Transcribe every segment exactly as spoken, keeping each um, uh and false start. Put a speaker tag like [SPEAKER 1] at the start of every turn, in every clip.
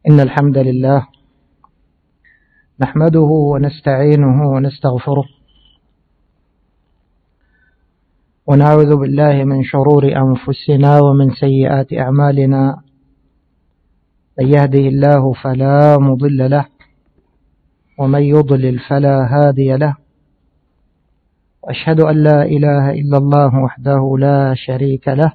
[SPEAKER 1] إن الحمد لله نحمده ونستعينه ونستغفره ونعوذ بالله من شرور أنفسنا ومن سيئات أعمالنا. من يهده الله فلا مضل له ومن يضلل فلا هادي له، وأشهد أن لا إله إلا الله وحده لا شريك له،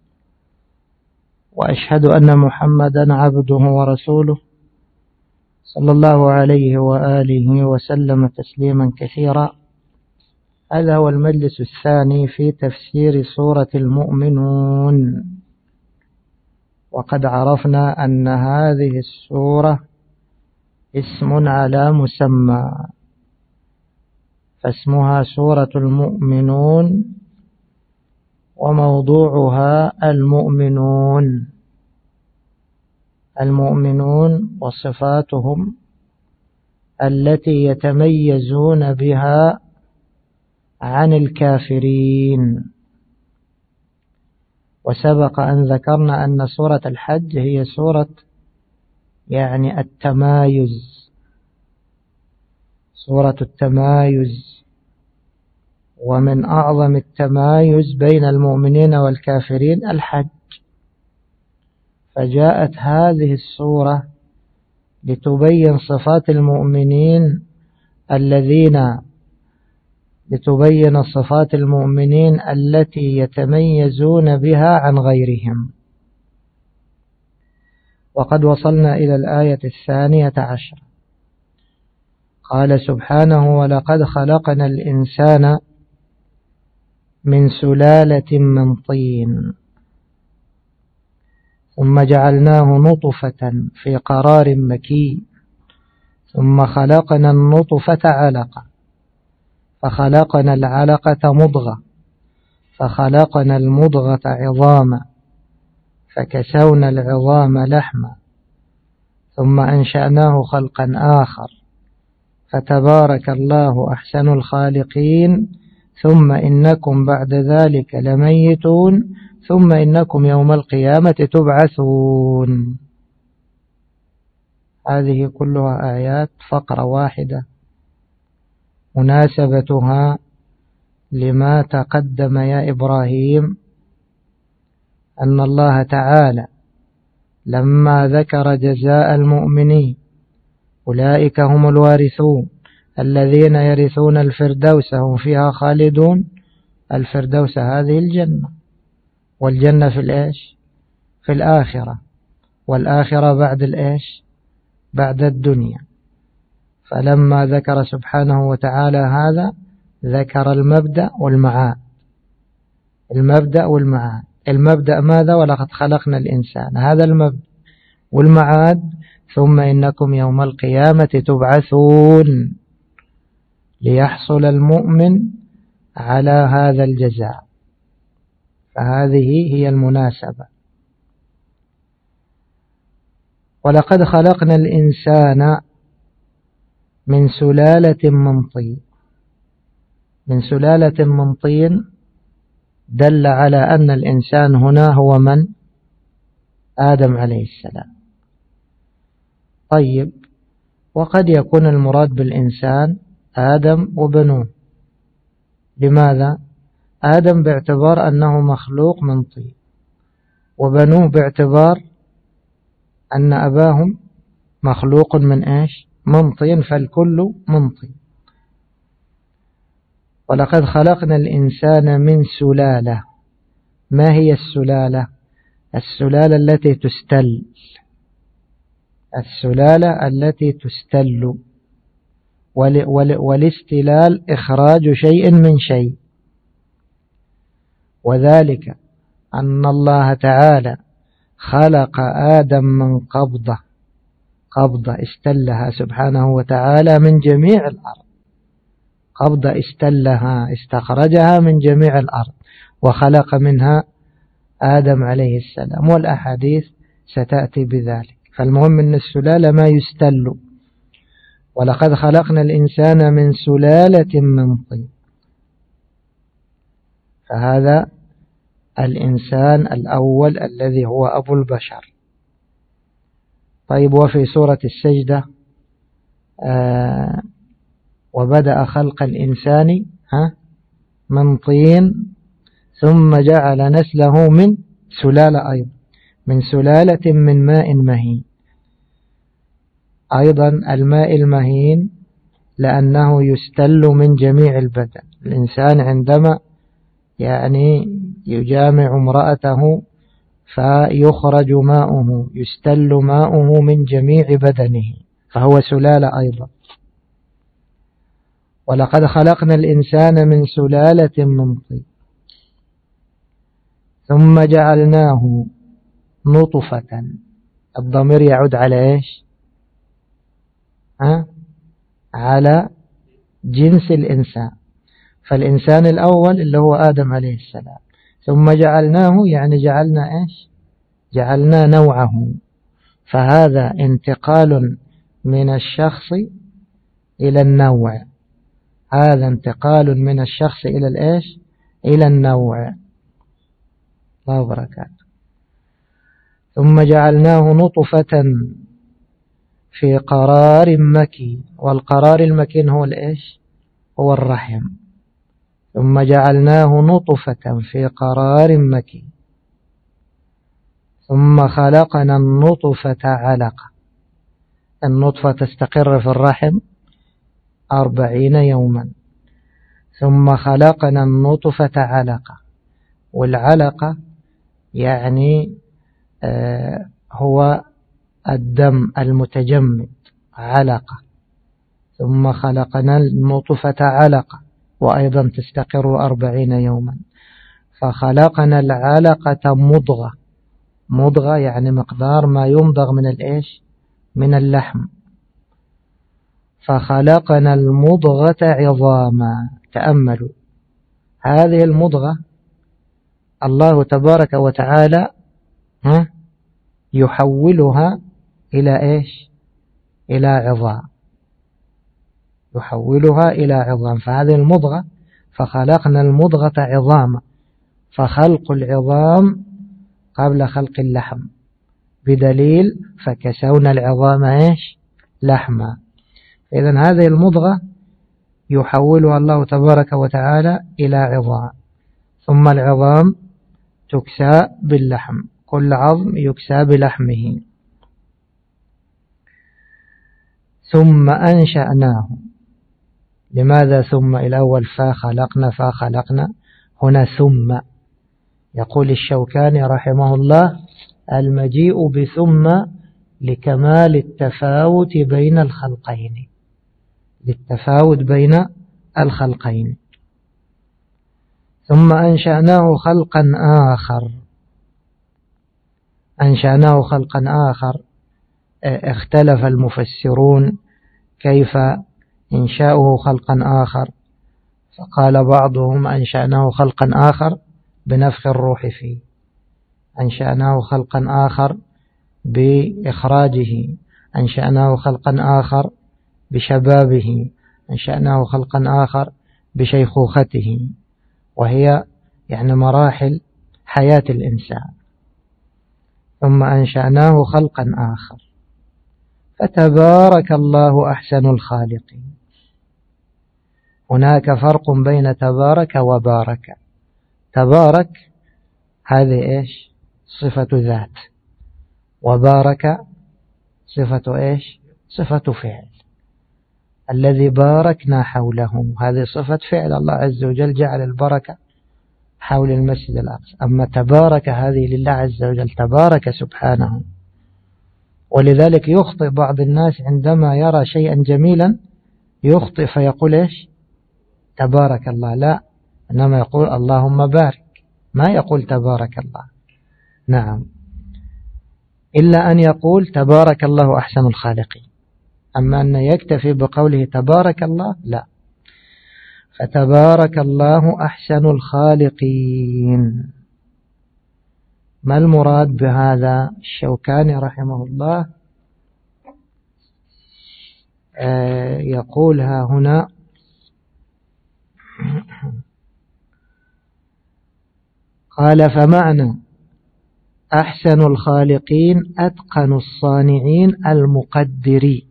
[SPEAKER 1] وأشهد أن محمدا عبده ورسوله صلى الله عليه وآله وسلم تسليما كثيرا. هذا هو المجلس الثاني في تفسير سورة المؤمنون، وقد عرفنا أن هذه السورة اسم على مسمى، فاسمها سورة المؤمنون وموضوعها المؤمنون. المؤمنون وصفاتهم التي يتميزون بها عن الكافرين. وسبق أن ذكرنا أن سورة الحج هي سورة يعني التمايز، سورة التمايز، ومن أعظم التمايز بين المؤمنين والكافرين الحج. فجاءت هذه السورة لتبين صفات المؤمنين الذين لتبين صفات المؤمنين التي يتميزون بها عن غيرهم. وقد وصلنا إلى الآية الثانية عشر. قال سبحانه: ولقد خلقنا الإنسان من سلالة من طين ثم جعلناه نطفة في قرار مكين ثم خلقنا النطفة علقة فخلقنا العلقة مضغة فخلقنا المضغة عظاما فكسونا العظام لحما ثم أنشأناه خلقا آخر فتبارك الله أحسن الخالقين ثم إنكم بعد ذلك لميتون ثم إنكم يوم القيامة تبعثون. هذه كلها آيات فقرة واحدة مناسبتها لما تقدم يا إبراهيم، أن الله تعالى لما ذكر جزاء المؤمنين أولئك هم الوارثون الذين يرثون الفردوس هم فيها خالدون. الفردوس هذه الجنة، والجنة في الإيش؟ في الآخرة، والآخرة بعد الإيش؟ بعد الدنيا. فلما ذكر سبحانه وتعالى هذا ذكر المبدأ والمعاد. المبدأ والمعاد. المبدأ ماذا؟ ولقد خلقنا الإنسان، هذا المبدأ. والمعاد ثم إنكم يوم القيامة تبعثون، ليحصل المؤمن على هذا الجزاء. فهذه هي المناسبة. ولقد خلقنا الإنسان من سلالة من طين. من سلالة من طين دل على أن الإنسان هنا هو من؟ آدم عليه السلام. طيب، وقد يكون المراد بالإنسان آدم وبنوه. لماذا؟ آدم باعتبار أنه مخلوق من طين، وبنوه باعتبار أن أباهم مخلوق من إيش؟ من طين، فالكل من طين. ولقد خلقنا الإنسان من سلالة. ما هي السلالة؟ السلالة التي تستل. السلالة التي تستل، والاستلال إخراج شيء من شيء. وذلك أن الله تعالى خلق آدم من قبضة، قبضة استلها سبحانه وتعالى من جميع الأرض. قبضة استلها، استخرجها من جميع الأرض وخلق منها آدم عليه السلام، والأحاديث ستأتي بذلك. فالمهم أن السلالة ما يستل. ولقد خلقنا الإنسان من سلالة من طين. فهذا الإنسان الأول الذي هو أبو البشر. طيب وفي سورة السجدة آه وبدأ خلق الإنسان ها من طين ثم جعل نسله من سلالة أيضا من سلالة من ماء مهين. أيضا الماء المهين لأنه يستل من جميع البدن. الإنسان عندما يعني يجامع امرأته فيخرج ماؤه يستل ماؤه من جميع بدنه فهو سلالة أيضا. ولقد خلقنا الإنسان من سلالة من طين ثم جعلناه نطفة. الضمير يعود على إيش؟ ها؟ على جنس الإنسان. فالإنسان الأول اللي هو آدم عليه السلام ثم جعلناه يعني جعلنا إيش؟ جعلنا نوعه. فهذا انتقال من الشخص إلى النوع. هذا انتقال من الشخص إلى الإيش؟ إلى النوع. الله وبركاته. ثم جعلناه نطفة في قرار مكين. والقرار المكين هو الإيش؟ هو الرحم. ثم جعلناه نطفة في قرار مكين ثم خلقنا النطفة علقة. النطفة تستقر في الرحم أربعين يوما ثم خلقنا النطفة علقة. والعلقة يعني آه هو الدم المتجمد علقة. ثم خلقنا النطفة علقة وأيضا تستقر أربعين يوما فخلقنا العلقة مضغة. مضغة يعني مقدار ما يمضغ من الإيش؟ من اللحم. فخلقنا المضغة عظاما. تأملوا هذه المضغة الله تبارك وتعالى ها يحولها إلى إيش؟ إلى عظام. يحولها إلى عظام. فهذه المضغة فخلقنا المضغة عظاما. فخلق العظام قبل خلق اللحم بدليل فكسونا العظام إيش؟ لحما. إذن هذه المضغة يحولها الله تبارك وتعالى إلى عظام ثم العظام تكسى باللحم. كل عظم يكسى بلحمه. ثم أنشأناه. لماذا ثم الأول فخلقنا فخلقنا هنا ثم؟ يقول الشوكاني رحمه الله المجيء بثم لكمال التفاوت بين الخلقين. للتفاوت بين الخلقين. ثم أنشأناه خلقا آخر. أنشأناه خلقا آخر. اختلف المفسرون كيف إنشاؤه خلقا آخر. فقال بعضهم أنشأناه خلقا آخر بنفخ الروح فيه. أنشأناه خلقا آخر بإخراجه. أنشأناه خلقا آخر بشبابه. أنشأناه خلقا آخر بشيخوخته. وهي يعني مراحل حياة الإنسان. ثم أنشأناه خلقا آخر. فتبارك الله أحسن الخالقين. هناك فرق بين تبارك وبارك. تبارك هذه إيش؟ صفة ذات. وبارك صفة إيش؟ صفة فعل. الذي باركنا حوله هذه صفة فعل. الله عز وجل جعل البركة حول المسجد الأقصى. أما تبارك هذه لله عز وجل تبارك سبحانه. ولذلك يخطئ بعض الناس عندما يرى شيئا جميلا يخطئ فيقول إيش؟ تبارك الله. لا، إنما يقول اللهم بارك، ما يقول تبارك الله. نعم، إلا أن يقول تبارك الله أحسن الخالقين. أما أن يكتفي بقوله تبارك الله لا. فتبارك الله أحسن الخالقين. ما المراد بهذا؟ الشوكاني رحمه الله آه يقولها هنا قال فمعنى أحسن الخالقين أتقن الصانعين المقدرين.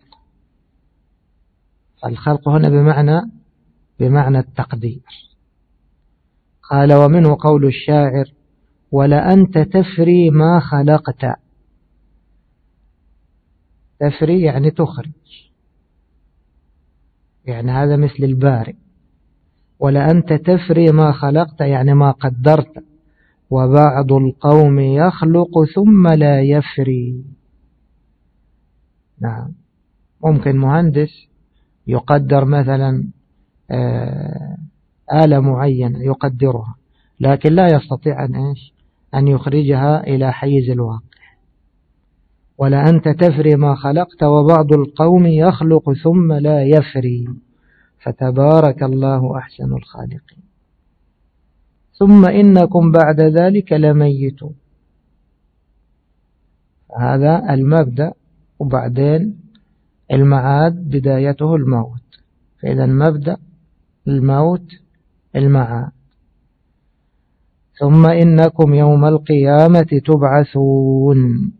[SPEAKER 1] الخلق هنا بمعنى بمعنى التقدير. قال ومنه قول الشاعر ولأنت تفري ما خلقت. تفري يعني تخرج، يعني هذا مثل البارئ. ولأنت تفري ما خلقت يعني ما قدرت. وبعض القوم يخلق ثم لا يفري. نعم، ممكن مهندس يقدر مثلا آلة معينة يقدرها، لكن لا يستطيع أن إيش أن يخرجها إلى حيز الواقع. ولا أنت تفري ما خلقت وبعض القوم يخلق ثم لا يفري فتبارك الله أحسن الخالقين. ثم إنكم بعد ذلك لميتون. هذا المبدأ، وبعدين المعاد بدايته الموت. فإذا المبدأ الموت المعاد. ثم إنكم يوم القيامة تبعثون.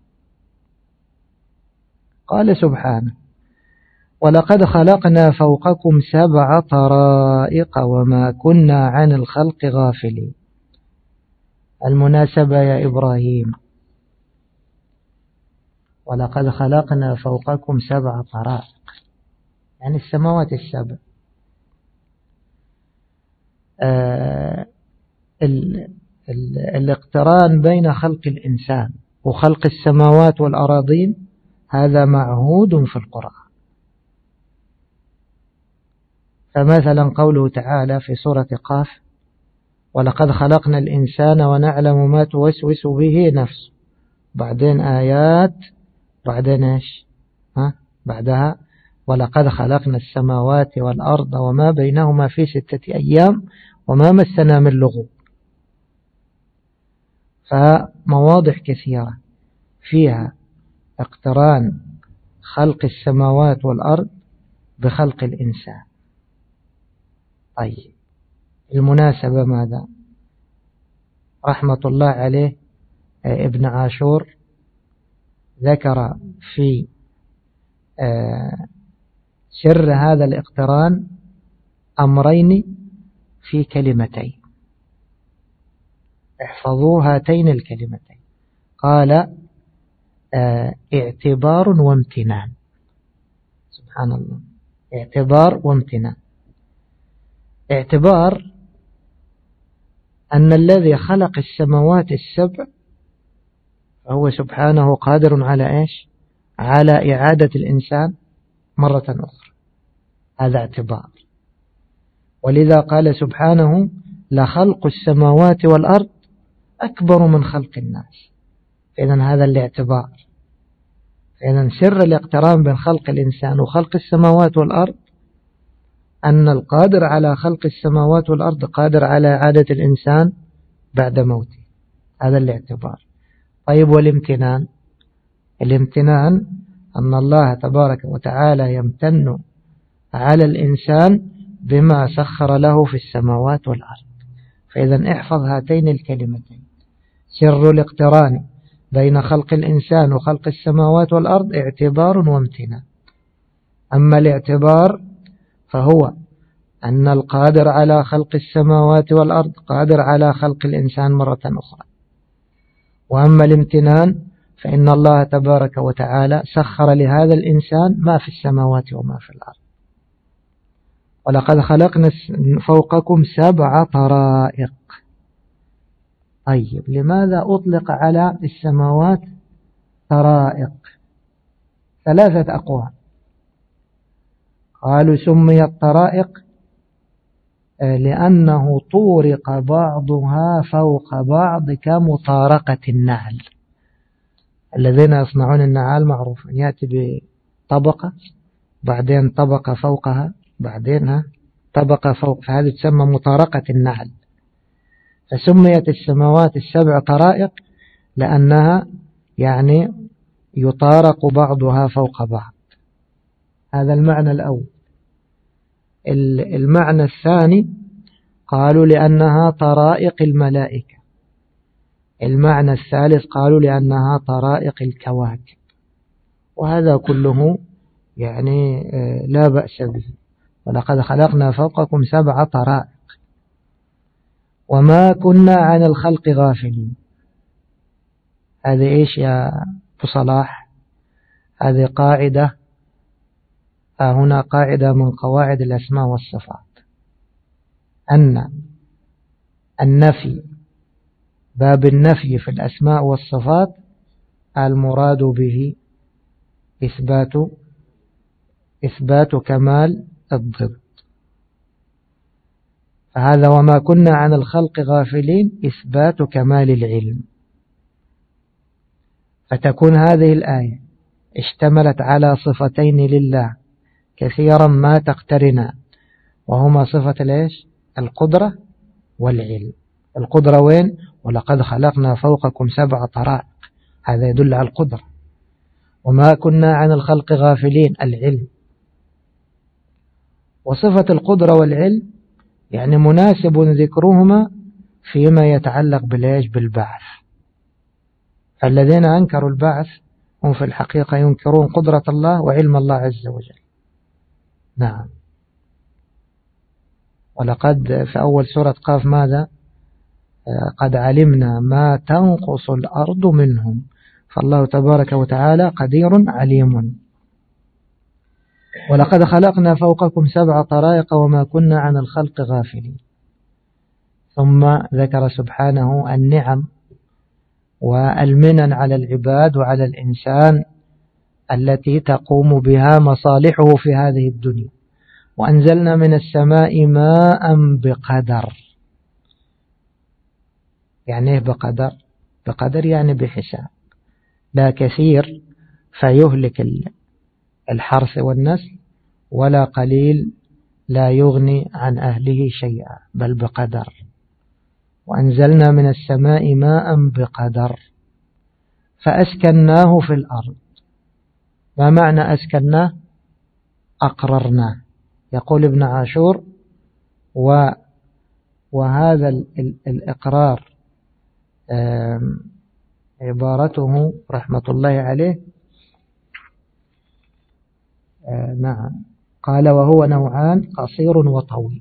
[SPEAKER 1] قال سبحانه ولقد خلقنا فوقكم سبع طرائق وما كنا عن الخلق غافلين. المناسبة يا إبراهيم، ولقد خلقنا فوقكم سبع طرائق يعني السماوات السبع. آه ال ال الاقتران بين خلق الإنسان وخلق السماوات والأراضين هذا معهود في القرآن. فمثلا قوله تعالى في سورة قاف ولقد خلقنا الإنسان ونعلم ما توسوس به نفسه. بعدين آيات بعدين إيش ها بعدها ولقد خلقنا السماوات والأرض وما بينهما في ستة أيام وما مسنا من لغوب. فمواضع كثيرة فيها اقتران خلق السماوات والأرض بخلق الإنسان. طيب المناسبة ماذا؟ رحمة الله عليه ابن عاشور ذكر في سر هذا الاقتران أمرين في كلمتين. احفظوا هاتين الكلمتين. قال اعتبار وامتنان. سبحان الله، اعتبار وامتنان. اعتبار أن الذي خلق السماوات السبع فهو سبحانه قادر على إيش على إعادة الإنسان مرة أخرى. هذا اعتبار. ولذا قال سبحانه لخلق السماوات والأرض أكبر من خلق الناس. فإذن هذا الاعتبار. فإذن سر الاقتران بين خلق الإنسان وخلق السماوات والأرض أن القادر على خلق السماوات والأرض قادر على إعادة الإنسان بعد موته. هذا الاعتبار. طيب والامتنان؟ الامتنان أن الله تبارك وتعالى يمتن على الإنسان بما سخر له في السماوات والأرض. فإذا احفظ هاتين الكلمتين. سر الاقتران بين خلق الإنسان وخلق السماوات والأرض اعتبار وامتنان. أما الاعتبار فهو أن القادر على خلق السماوات والأرض قادر على خلق الإنسان مرة أخرى. وأما الامتنان فإن الله تبارك وتعالى سخر لهذا الإنسان ما في السماوات وما في الأرض. ولقد خلقنا فوقكم سبع طرائق. طيب لماذا أطلق على السماوات طرائق؟ ثلاثة أقوال. قالوا سميت طرائق لأنه طورق بعضها فوق بعض كمطارقة النعل. الذين يصنعون النعال معروف أن يأتي بطبقة بعدين طبقة فوقها بعدين طبقة فوق، فهذه تسمى مطارقة النعل. فسميت السماوات السبع طرائق لأنها يعني يطارق بعضها فوق بعض. هذا المعنى الأول. المعنى الثاني قالوا لأنها طرائق الملائكة. المعنى الثالث قالوا لأنها طرائق الكواكب، وهذا كله يعني لا بأس به. ولقد خلقنا فوقكم سبع طرائق وما كنا عن الخلق غافلين. هذه إيش يا أبو صلاح؟ هذه قاعدة، هنا قاعدة من قواعد الأسماء والصفات، أن النفي، باب النفي في الأسماء والصفات المراد به إثبات إثبات كمال الضد. فهذا وما كنا عن الخلق غافلين إثبات كمال العلم. فتكون هذه الآية اشتملت على صفتين لله كثيرا ما تقترنا، وهما صفة الإيش؟ القدرة والعلم. القدرة وين؟ ولقد خلقنا فوقكم سبع طرائق، هذا يدل على القدرة. وما كنا عن الخلق غافلين، العلم. وصفة القدرة والعلم يعني مناسب ذكرهما فيما يتعلق بالإيش؟ بالبعث. الذين أنكروا البعث هم في الحقيقة ينكرون قدرة الله وعلم الله عز وجل. نعم. ولقد في أول سورة قاف ماذا؟ قد علمنا ما تنقص الأرض منهم، فالله تبارك وتعالى قدير عليم. ولقد خلقنا فوقكم سبع طرائق وما كنا عن الخلق غافلين. ثم ذكر سبحانه النعم والمنن على العباد وعلى الإنسان التي تقوم بها مصالحه في هذه الدنيا. وأنزلنا من السماء ماء بقدر. يعني ايه بقدر؟ بقدر يعني بحساب، لا كثير فيهلك الحرث والنسل، ولا قليل لا يغني عن أهله شيئا، بل بقدر. وأنزلنا من السماء ماء بقدر فأسكناه في الأرض. ما معنى أسكناه؟ أقررناه. يقول ابن عاشور و وهذا الإقرار عبارته رحمة الله عليه، نعم، قال وهو نوعان قصير وطويل.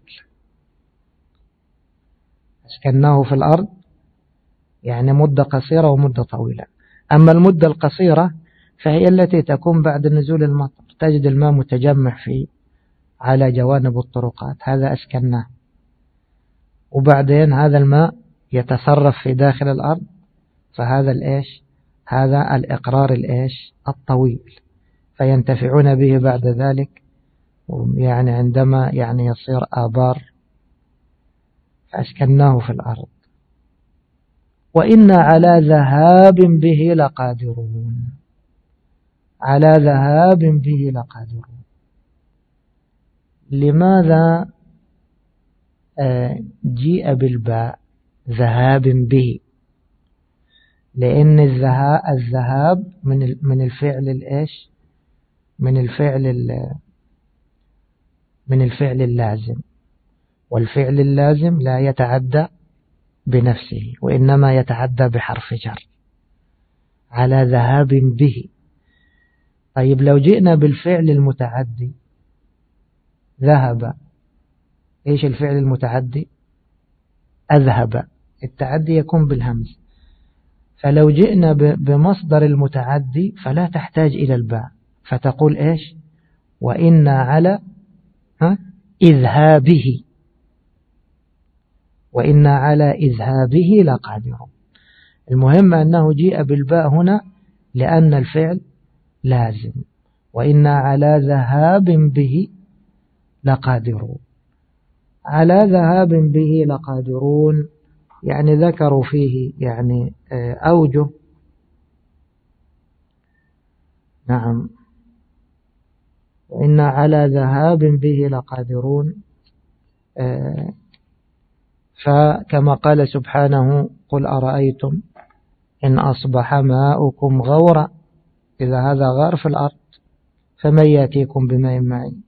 [SPEAKER 1] أسكناه في الأرض يعني مدة قصيرة ومدة طويلة. أما المدة القصيرة فهي التي تكون بعد نزول المطر، تجد الماء متجمع في على جوانب الطرقات، هذا أسكناه. وبعدين هذا الماء يتصرف في داخل الأرض، فهذا الإيش؟ هذا الإقرار الإيش؟ الطويل، فينتفعون به بعد ذلك، يعني عندما يعني يصير آبار. فأسكناه في الأرض وإنا على ذهاب به لقادرون. على ذهاب به لقادرون. لماذا جيء بالباء ذهاب به؟ لأن الذهاب من من الفعل الإيش؟ من الفعل من الفعل اللازم، والفعل اللازم لا يتعدى بنفسه وإنما يتعدى بحرف جر. على ذهاب به. طيب لو جئنا بالفعل المتعدي ذهب، إيش الفعل المتعدي؟ أذهب. التعدي يكون بالهمز. فلو جئنا بمصدر المتعدي فلا تحتاج إلى الباء، فتقول إيش؟ وإنا على ها إذهابه. وإنا على إذهابه لقادرون. المهم أنه جيء بالباء هنا لأن الفعل لازم. وإنا على ذهاب به لقادرون. على ذهاب به لقادرون يعني ذكروا فيه يعني أوجه. نعم. وإنا على ذهاب به لقادرون. فكما قال سبحانه قل أرأيتم إن أصبح ماؤكم غورا، إذا هذا غار في الأرض فمن يأتيكم بماء معين.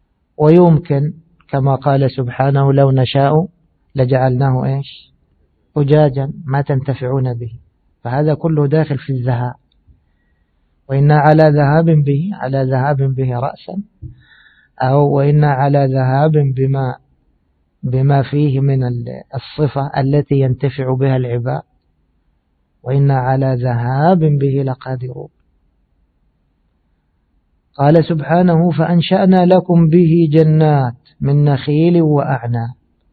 [SPEAKER 1] ويمكن كما قال سبحانه لو نشاء لجعلناه إيش أجاجا ما تنتفعون به، فهذا كله داخل في الذهاب. وإنا على ذهاب به على ذهاب به رأسا، أو وإنا على ذهاب بما بما فيه من الصفة التي ينتفع بها العباد، وإنا على ذهاب به لقادرون. قال سبحانه فأنشأنا لكم به جنات من نخيل وأعناب.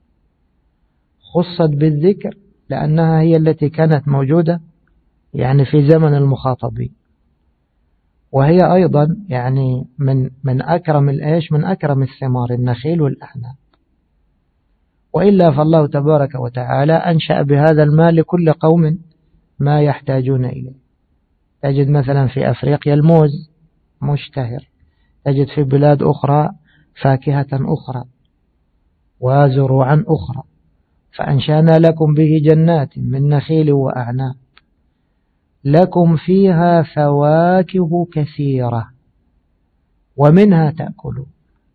[SPEAKER 1] خصت بالذكر لأنها هي التي كانت موجودة يعني في زمن المخاطبين، وهي أيضا يعني من من أكرم الإيش من أكرم الثمار النخيل والأعناب. وإلا فالله تبارك وتعالى أنشأ بهذا المال لكل قوم ما يحتاجون إليه. تجد مثلا في أفريقيا الموز مشتهر، تجد في بلاد أخرى فاكهة أخرى وزروعا أخرى. فأنشأنا لكم به جنات من نخيل وأعناب لكم فيها فواكه كثيرة ومنها تأكلون.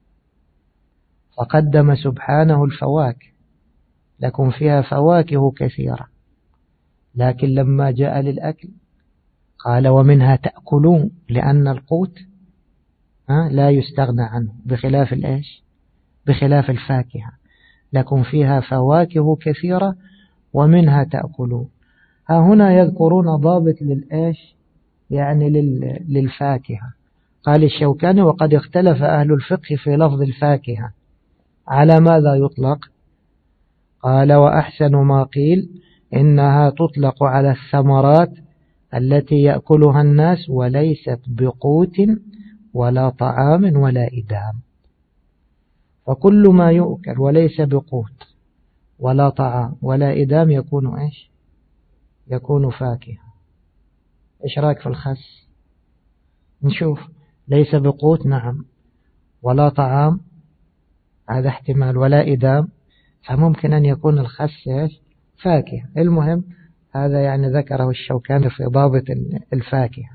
[SPEAKER 1] فقدم سبحانه الفواكه، لكم فيها فواكه كثيرة، لكن لما جاء للأكل قال ومنها تأكلون، لأن القوت لا يستغنى عنه بخلاف الإيش بخلاف الفاكهة. لكم فيها فواكه كثيرة ومنها تأكلون. ها هنا يذكرون ضابط للإيش يعني للفاكهة. قال الشوكاني وقد اختلف أهل الفقه في لفظ الفاكهة على ماذا يطلق. قال وأحسن ما قيل إنها تطلق على الثمرات التي يأكلها الناس وليست بقوت ولا طعام ولا إدام. فكل ما يؤكل وليس بقوت ولا طعام ولا إدام يكون إيش يكون فاكهة. إيش رأيك في الخس؟ نشوف، ليس بقوت نعم، ولا طعام هذا احتمال، ولا إدام، فممكن أن يكون الخس فاكهة. المهم هذا يعني ذكره الشوكاني في ضابط الفاكهة.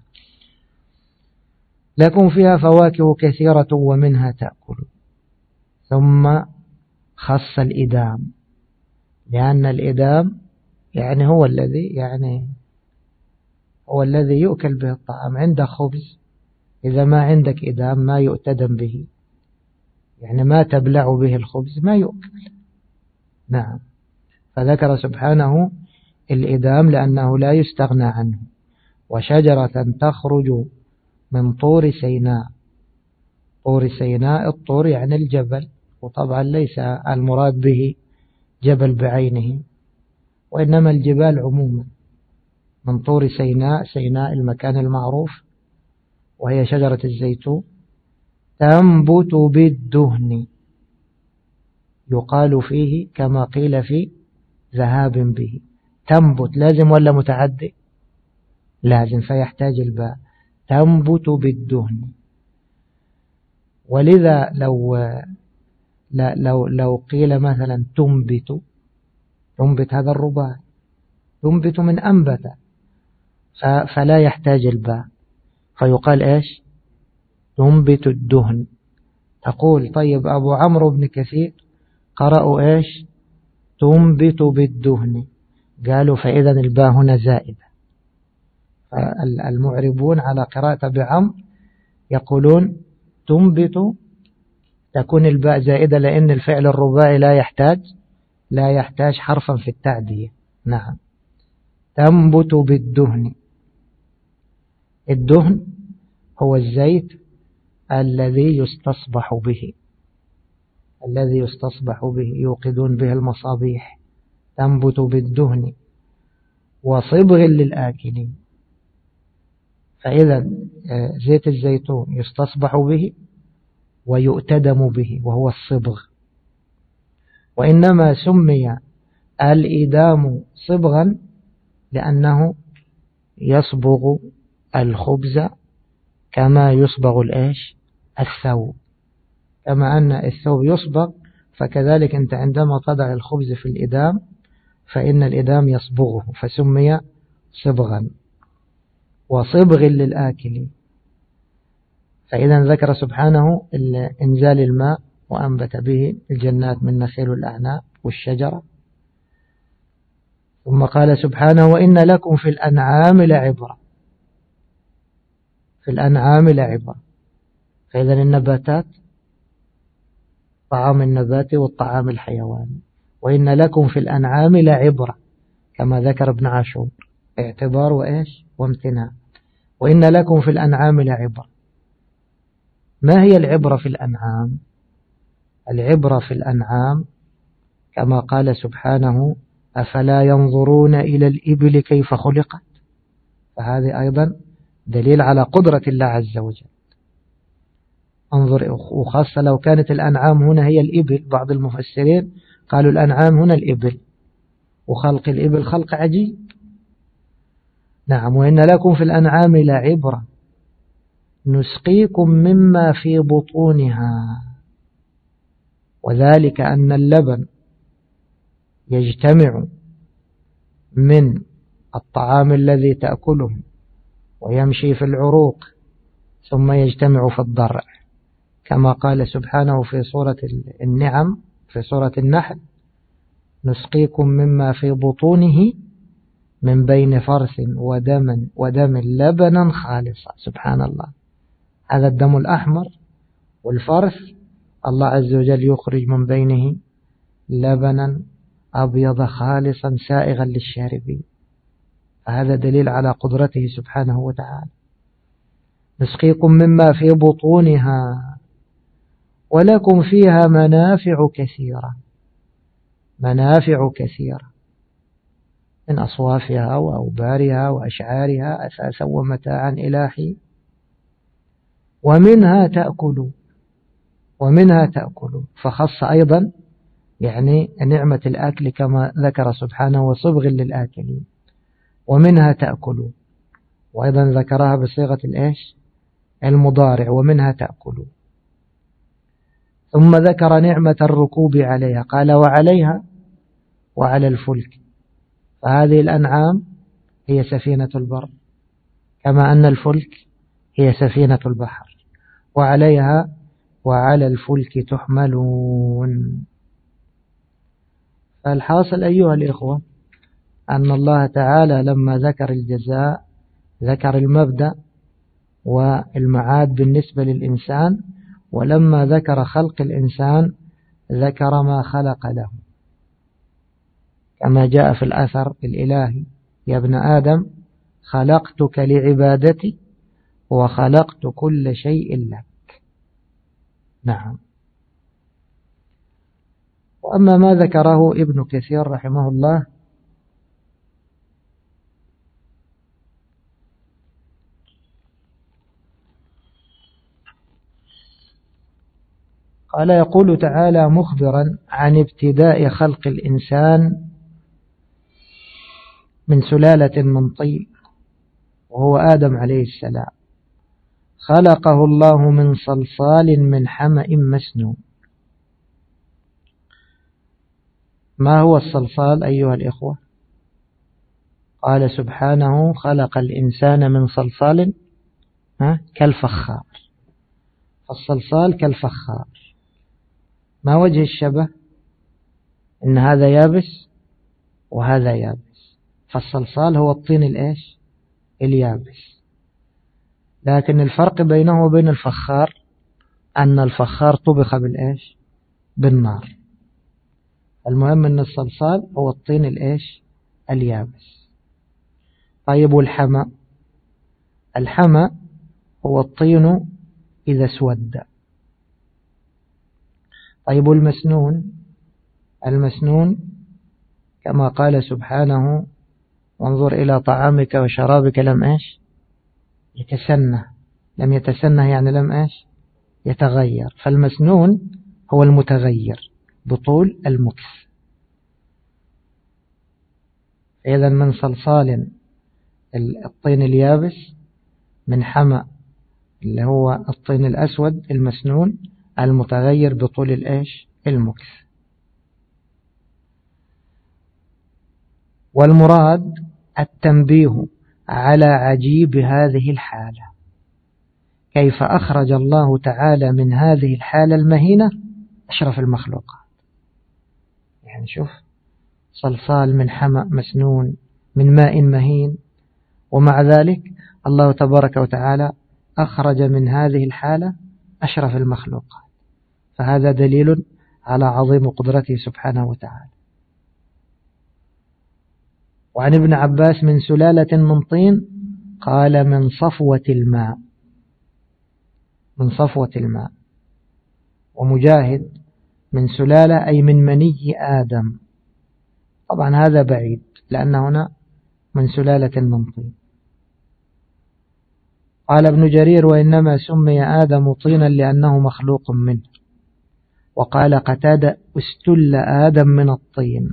[SPEAKER 1] لكم فيها فواكه كثيرة ومنها تأكلون. ثم خص الإدام، لأن الإدام يعني هو الذي يعني هو الذي يؤكل به الطعام. عندك خبز، إذا ما عندك إدام ما يؤتدم به، يعني ما تبلع به الخبز ما يؤكل. نعم، فذكر سبحانه الإدام لأنه لا يستغنى عنه. وشجرة تخرج من طور سيناء. طور سيناء، الطور يعني الجبل، وطبعا ليس المراد به جبل بعينه، وإنما الجبال عموما. من طور سيناء، سيناء المكان المعروف، وهي شجرة الزيتون. تنبت بالدهن، يقال فيه كما قيل في ذهاب به. تنبت لازم ولا متعدي؟ لازم، فيحتاج الباء. تنبت بالدهن. ولذا لو لو لو قيل مثلا تنبت، تنبت هذا الرباع، تنبت من أنبت، فلا يحتاج الباء، فيقال إيش تنبت الدهن. تقول طيب أبو عمرو بن كثير قرأوا إيش تنبت بالدهن، قالوا فإذا الباء هنا زائدة. المعربون على قراءة بعمر يقولون تنبت تكون الباء زائدة، لأن الفعل الرباعي لا يحتاج لا يحتاج حرفا في التعدية. نعم، تنبت بالدهن. الدهن هو الزيت الذي يستصبح به، الذي يستصبح به يوقدون به المصابيح. تنبت بالدهن وصبغ للآكلين. فإذا زيت الزيتون يستصبح به ويؤتدم به وهو الصبغ. وإنما سمي الإدام صبغا لأنه يصبغ الخبز كما يصبغ الإيش الثوب. كما أن الثوب يصبغ، فكذلك أنت عندما تضع الخبز في الإدام فإن الإدام يصبغه، فسمي صبغا. وصبغ للآكل. فإذا ذكر سبحانه إنزال الماء وأنبت به الجنات من نخيل الأعناب والشجرة. ثم قال سبحانه وإن لكم في الأنعام لعبرة. في الأنعام لعبرة. فإذا النباتات طعام النبات والطعام الحيواني. وإن لكم في الأنعام لعبرة كما ذكر ابن عاشور، اعتبار وإيش وامتناع. وإن لكم في الأنعام لعبرة. ما هي العبرة في الأنعام؟ العبرة في الأنعام كما قال سبحانه أفلا ينظرون إلى الإبل كيف خلقت. فهذه أيضا دليل على قدرة الله عز وجل. انظر، وخاصة لو كانت الأنعام هنا هي الإبل، بعض المفسرين قالوا الأنعام هنا الإبل، وخلق الإبل خلق عجيب. نعم. وإن لكم في الأنعام لعبرة نسقيكم مما في بطونها، وذلك أن اللبن يجتمع من الطعام الذي تأكله ويمشي في العروق ثم يجتمع في الضرع، كما قال سبحانه في سورة النعم في سورة النحل نسقيكم مما في بطونه من بين فرث ودم ودم لبنا خالصا. سبحان الله، هذا الدم الأحمر والفرث الله عز وجل يخرج من بينه لبنا أبيض خالصا سائغا للشاربين. فهذا دليل على قدرته سبحانه وتعالى. نسقيكم مما في بطونها ولكم فيها منافع كثيرة. منافع كثيرة من أصوافها وأوبارها وأشعارها أساسا ومتاعا إلى حين. ومنها تأكلوا ومنها تأكلوا فخص أيضا يعني نعمة الأكل كما ذكر سبحانه وصبغ للآكلين. ومنها تأكلوا، وأيضا ذكرها بصيغة الإيش المضارع، ومنها تأكلوا. ثم ذكر نعمة الركوب عليها، قال وعليها وعلى الفلك. فهذه الأنعام هي سفينة البر، كما أن الفلك هي سفينة البحر. وعليها وعلى الفلك تحملون. فالحاصل أيها الإخوة أن الله تعالى لما ذكر الجزاء ذكر المبدأ والمعاد بالنسبة للإنسان، ولما ذكر خلق الإنسان ذكر ما خلق له، كما جاء في الأثر الإلهي يا ابن آدم خلقتك لعبادتي وخلقت كل شيء لك. نعم. وأما ما ذكره ابن كثير رحمه الله قال يقول تعالى مخبرا عن ابتداء خلق الإنسان من سلالة من طين وهو آدم عليه السلام، خلقه الله من صلصال من حمأ مسنون. ما هو الصلصال أيها الإخوة؟ قال سبحانه خلق الإنسان من صلصال كالفخار. فالصلصال كالفخار. ما وجه الشبه؟ إن هذا يابس وهذا يابس، فالصلصال هو الطين الإيش اليابس. لكن الفرق بينه وبين الفخار أن الفخار طبخ بالإيش بالنار. المهم أن الصلصال هو الطين الإيش اليابس. طيب والحمى؟ الحمى هو الطين إذا اسود. طيب المسنون؟ المسنون كما قال سبحانه وانظر إلى طعامك وشرابك لم إيش يتسنه. لم يتسنه يعني لم إيش يتغير. فالمسنون هو المتغير بطول المكث. إذا من صلصال الطين اليابس، من حمأ اللي هو الطين الأسود المسنون المتغير بطول الإيش المكث. والمراد التنبيه على عجيب هذه الحالة، كيف أخرج الله تعالى من هذه الحالة المهينة أشرف المخلوقات. يعني شوف صلصال من حمأ مسنون من ماء مهين، ومع ذلك الله تبارك وتعالى أخرج من هذه الحالة أشرف المخلوقات، فهذا دليل على عظيم قدرته سبحانه وتعالى. وعن ابن عباس من سلالة من طين، قال من صفوة الماء، من صفوة الماء. ومجاهد من سلالة أي من مني آدم، طبعا هذا بعيد لأن هنا من سلالة من طين. قال ابن جرير وإنما سمي آدم طينا لأنه مخلوق منه. وقال قتادة استل آدم من الطين.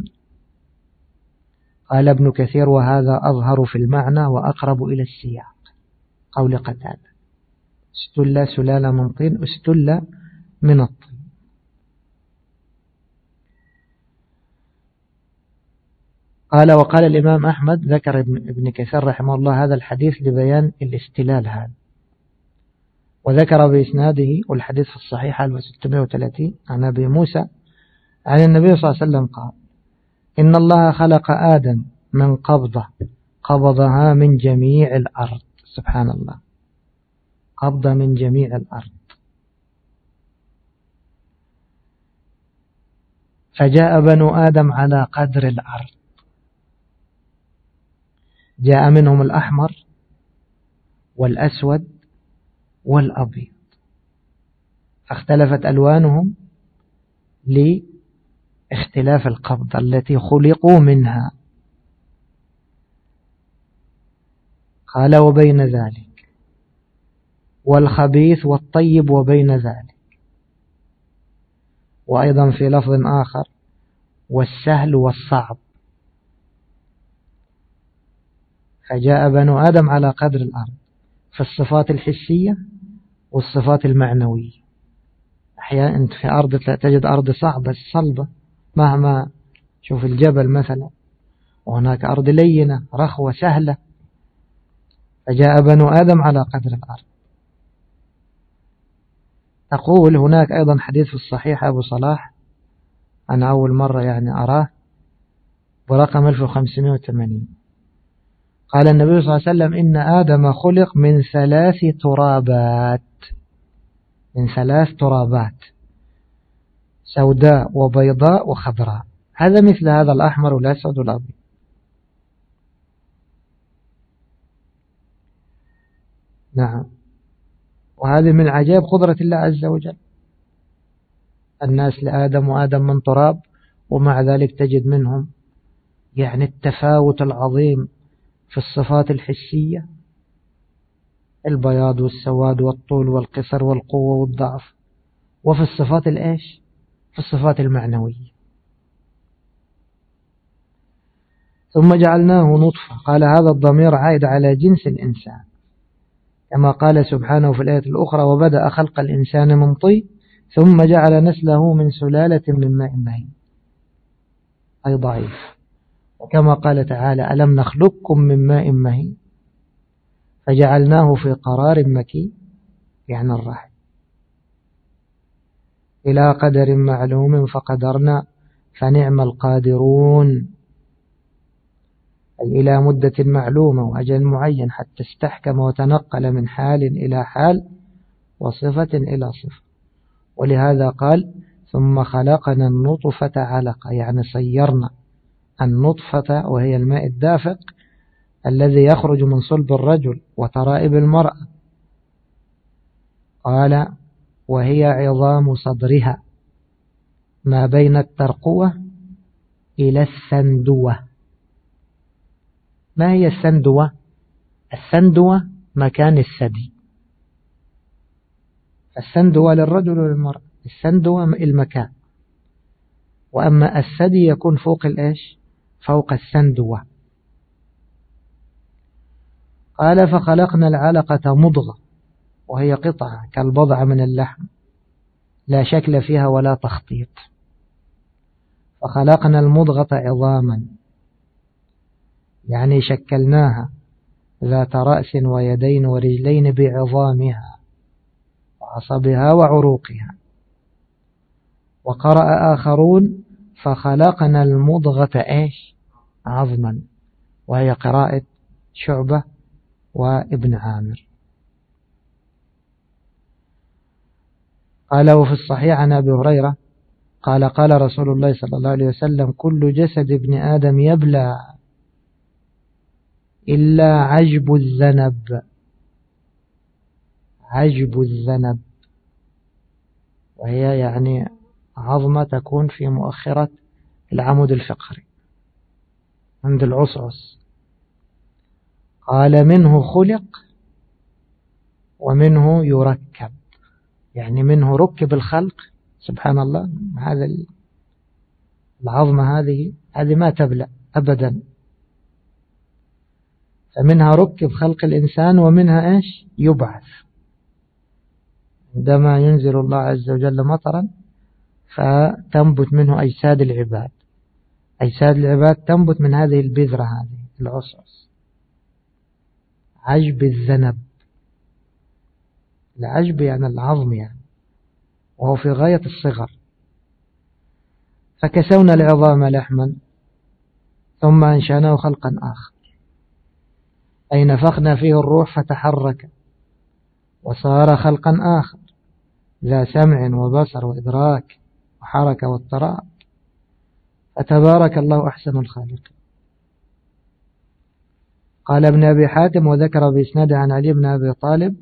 [SPEAKER 1] قال ابن كثير وهذا أظهر في المعنى وأقرب إلى السياق، قول قتادة استل سلالة من طين، استل من الطين. قال وقال الإمام أحمد، ذكر ابن كثير رحمه الله هذا الحديث لبيان الاستلال هذا، وذكر بإسناده والحديث في الصحيح ألف وستمائة وثلاثين عن أبي موسى عن النبي صلى الله عليه وسلم قال إن الله خلق آدم من قبضة قبضها من جميع الأرض. سبحان الله، قبضة من جميع الأرض. فجاء بنو آدم على قدر الأرض، جاء منهم الأحمر والأسود والأبيض، فاختلفت ألوانهم لاختلاف القبضة التي خلقوا منها. قال وبين ذلك والخبيث والطيب وبين ذلك، وأيضا في لفظ آخر والسهل والصعب. فجاء بنو آدم على قدر الأرض في الصفات الحسية والصفات المعنوية. أحيانا أنت في أرض تجد أرض صعبة صلبة مهما شوف الجبل مثلا، وهناك أرض لينة رخوة سهلة. فجاء بنو آدم على قدر الأرض. تقول هناك أيضا حديث في الصحيح أبو صلاح، أنا أول مرة يعني أراه برقم ألف وخمسمائة وثمانين، قال النبي صلى الله عليه وسلم إن آدم خلق من ثلاث ترابات، من ثلاث ترابات سوداء وبيضاء وخضراء، هذا مثل هذا الأحمر والأسود والأبيض. نعم، وهذه من عجائب قدرة الله عز وجل. الناس لآدم وآدم من تراب، ومع ذلك تجد منهم يعني التفاوت العظيم في الصفات الحسية، البياض والسواد والطول والقصر والقوة والضعف، وفي الصفات الإيش؟ في الصفات المعنوية. ثم جعلناه نطفة، قال هذا الضمير عائد على جنس الإنسان، كما قال سبحانه في الآية الأخرى وبدأ خلق الإنسان من طين ثم جعل نسله من سلالة من ماء مهين، أي ضعيف. وكما قال تعالى ألم نخلقكم من ماء مهين فجعلناه في قرار مكين، يعني الرحم، إلى قدر معلوم فقدرنا فنعم القادرون، أي إلى مدة معلومة وأجل معين حتى استحكم وتنقل من حال إلى حال وصفة إلى صفة. ولهذا قال ثم خلقنا النطفة علقة، يعني صيرنا النطفة وهي الماء الدافق الذي يخرج من صلب الرجل وترائب المرأة، قال وهي عظام صدرها ما بين الترقوة إلى السندوة. ما هي السندوة؟ السندوة مكان الثدي، السندوة للرجل وللمرأة، السندوة المكان، وأما الثدي يكون فوق الإيش؟ فوق السندوة. قال فخلقنا العلقة مضغة، وهي قطعة كالبضعة من اللحم لا شكل فيها ولا تخطيط، فخلقنا المضغة عظاما، يعني شكلناها ذات رأس ويدين ورجلين بعظامها وعصبها وعروقها. وقرأ آخرون فخلقنا المضغة إيش عظما، وهي قراءة شعبة وابن عامر. قال وفي الصحيح عن أبي هريرة قال قال رسول الله صلى الله عليه وسلم كل جسد ابن آدم يبلى إلا عجب الذنب. عجب الذنب وهي يعني عظمة تكون في مؤخرة العمود الفقري عند العصعص. قال منه خلق ومنه يركب، يعني منه ركب الخلق. سبحان الله، هذا العظمة هذه هذه ما تبلى أبدا. فمنها ركب خلق الإنسان ومنها إيش يبعث. عندما ينزل الله عز وجل مطرا فتنبت منه أجساد العباد. أجساد العباد تنبت من هذه البذرة هذه العصعص. عجب الذنب، العجب يعني العظم يعني، وهو في غاية الصغر. فكسونا العظام لحما ثم أنشأناه خلقا آخر، أي نفخنا فيه الروح فتحرك وصار خلقا آخر ذا سمع وبصر وإدراك وحركة واضطراب، فتبارك الله أحسن الخالقين. قال ابن أبي حاتم وذكر بإسناد عن علي بن أبي طالب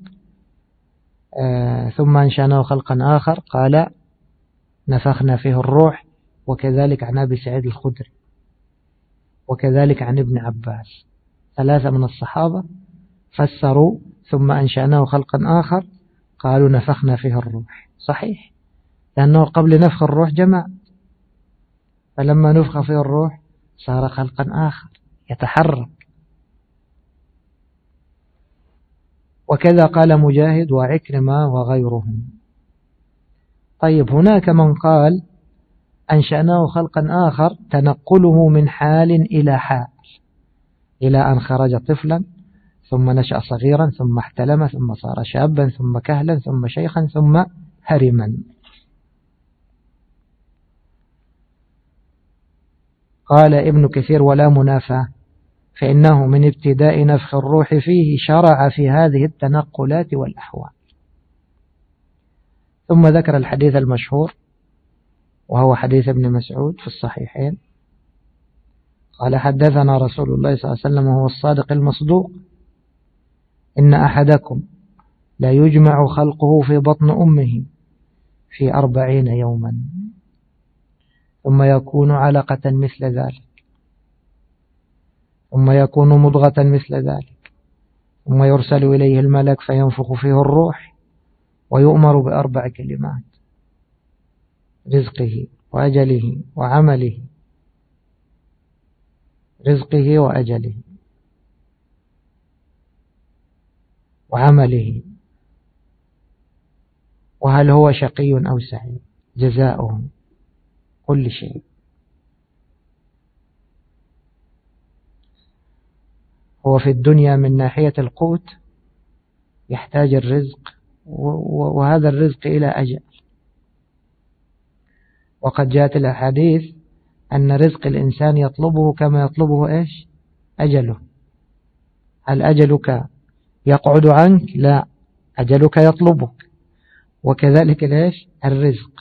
[SPEAKER 1] آه ثم أنشأناه خلقا آخر قال نفخنا فيه الروح، وكذلك عن أبي سعيد الخدري، وكذلك عن ابن عباس. ثلاثة من الصحابة فسروا ثم أنشأناه خلقا آخر قالوا نفخنا فيه الروح. صحيح، لأنه قبل نفخ الروح جمع، فلما نفخ فيه الروح صار خلقا آخر يتحرك. وكذا قال مجاهد وعكرمة وغيرهم. طيب، هناك من قال أنشأناه خلقا آخر تنقله من حال إلى حال، إلى أن خرج طفلا ثم نشأ صغيرا ثم احتلم ثم صار شابا ثم كهلا ثم شيخا ثم هرما. قال ابن كثير ولا منافاة، فإنه من ابتداء نفخ الروح فيه شرع في هذه التنقلات والأحوال. ثم ذكر الحديث المشهور وهو حديث ابن مسعود في الصحيحين قال حدثنا رسول الله صلى الله عليه وسلم وهو الصادق المصدوق إن أحدكم لا يجمع خلقه في بطن أمه في أربعين يوما ثم يكون علقة مثل ذلك ثم يكون مضغة مثل ذلك ثم يرسل إليه الملك فينفخ فيه الروح ويؤمر بأربع كلمات: رزقه وأجله وعمله. رزقه وأجله وعمله، وهل هو شقي أو سعيد، جزاؤه، كل شيء. هو في الدنيا من ناحية القوت يحتاج الرزق، وهذا الرزق إلى أجل. وقد جاءت الأحاديث أن رزق الإنسان يطلبه كما يطلبه إيش؟ أجله. هل أجلك يقعد عنك؟ لا، أجلك يطلبك. وكذلك ليش؟ الرزق.